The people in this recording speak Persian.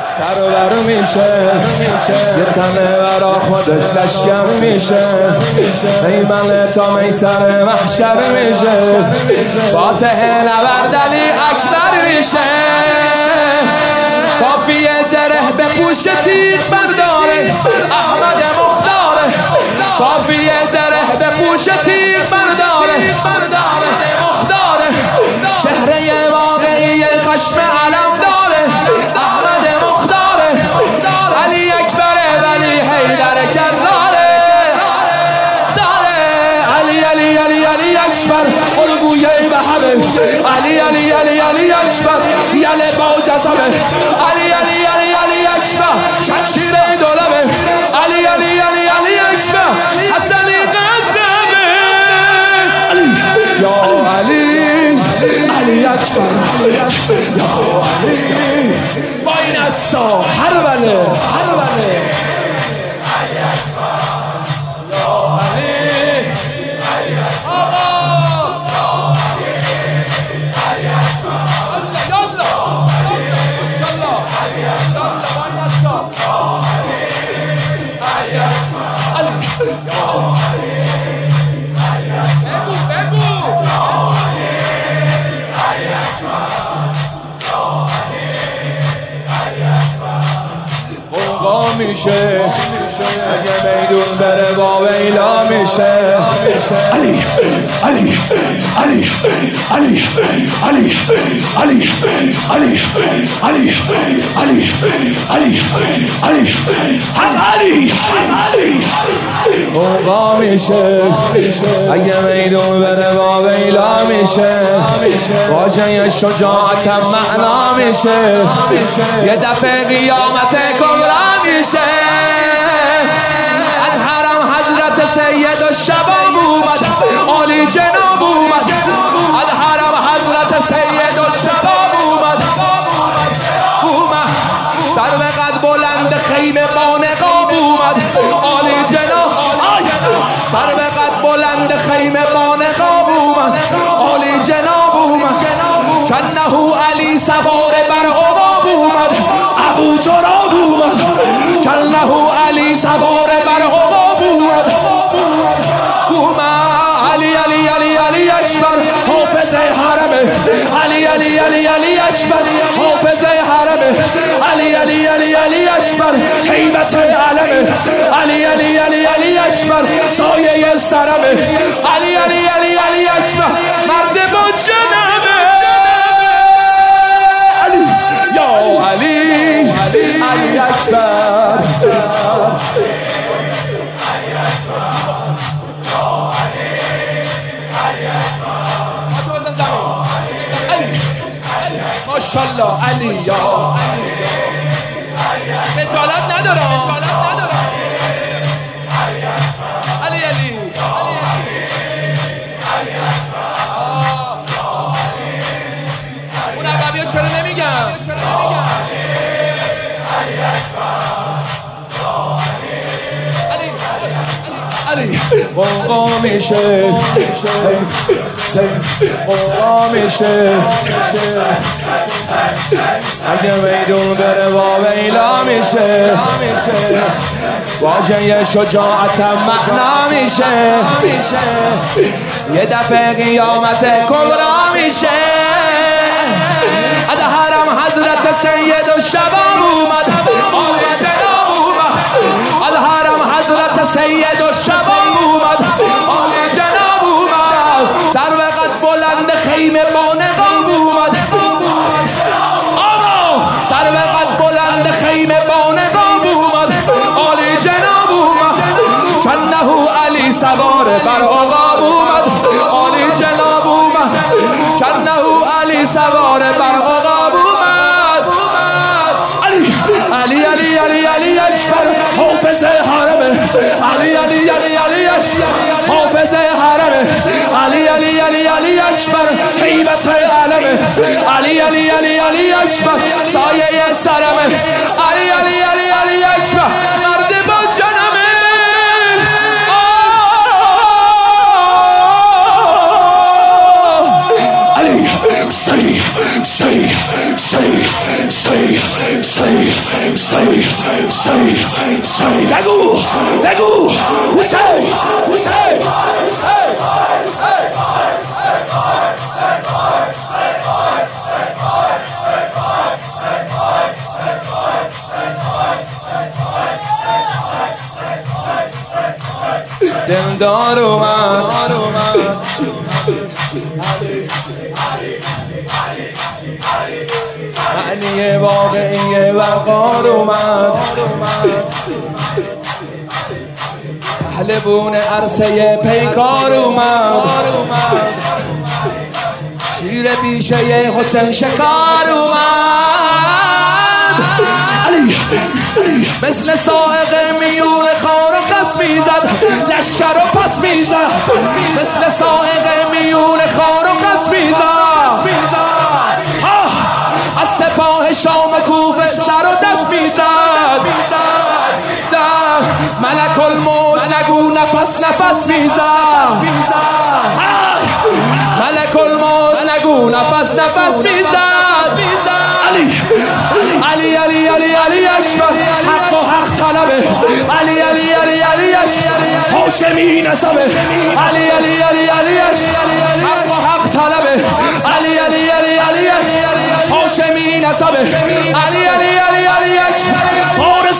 سر و بر میشه یه تنه برا خودش لشکر میشه میمنه تا میسر محشر میشه فاتح نبرد علی اکبر میشه کافیه زره به پوش تیغ برداره احمد مختاره کافیه زره به پوش تیغ برداره مختاره چهره واقعی خشم علم داره احمد مختاره علی اکبر ولی حیدر کراره داره علی اکبر الگوی به همه علی اکبر یله با جذبه علی اکبر شمشیر دولبه علی اکبر حسنی قدمه یا علی اکبر یا علی با این اصا هر بله میشه اگه میدون بره با ویلا میشه موقع میشه اگه میدون بره با ویلا میشه واجه شجاعتم معنا میشه یه دفعه قیامت کبرا میشه از حرم حضرت سید الشباب اومد عالی جناب اومد از حرم حضرت سید الشباب اومد سر به قد بلند خیمه با نقاب اومد عالی جناب سر به قد بلند خیمه با نقاب اومد عالی جناب اومد کنه علی سوار بر عقاب اومد ابو تراب اومد کنه علی سوار بر عقاب اومد علی اکبر حافظ حرمه علی اکبر حافظ حرمه علی اکبر هیبت علمه علی اکبر سایه سرمه علی اکبر مرد با جنمه یا علی اکبر ماشاءالله علی یا خجالت نداره علی اون عقبی ها چرا نمیگم موقع میشه موقع میشه اگه میدون بره با ویلا میشه واجه شجاعتم معنا میشه یه دفعه قیامت کبرا میشه از حرم حضرت سید الشباب اومد عالی جناب اومد از حرم حضرت سید الشباب اومد عالی جناب اومد سر به قد بلند خیمه با نقاب اومد آقا سر به قد بلند خیمه با نقاب اومد عالی جناب اومد کنه علی سوار بر عقاب اومد عالی جناب اومد کنه علی سوار بر عقاب اومد علی اکبر حافظ حرمه علی اکبر حافظ حرمه علی اکبر هیبت علمه علی اکبر سایه سرمه علی اکبر مرد با جنمه say say بگو حسین دلدار اومد معنی واقعی وقار اومد پهلوون عرصه پیکار اومد شیر بیشه حسین شکار اومد علی مثل سائق میون خار و خس میزد لشکر و پس میزد مثل سائق میون خار و خس میزد از سپاه شام کوفه سر و دست میزد ملک الموت نگو نفس میزد ملک الموت نگو نفس میزد علی اکبر حق و حق طلبه علی هاشمی نسبه علی حق و حق طلبه علی هاشمی نسبه علی اکبر